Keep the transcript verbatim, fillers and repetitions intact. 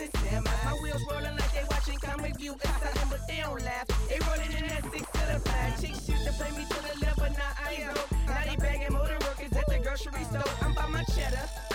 the semi. My wheels rolling like they watching Comic View. It's something, but they don't laugh. They rolling in that six to the five. Chicks used to play me to the left, but now I ain't broke. Now they bagging motor workers at the grocery store. I'm by my cheddar.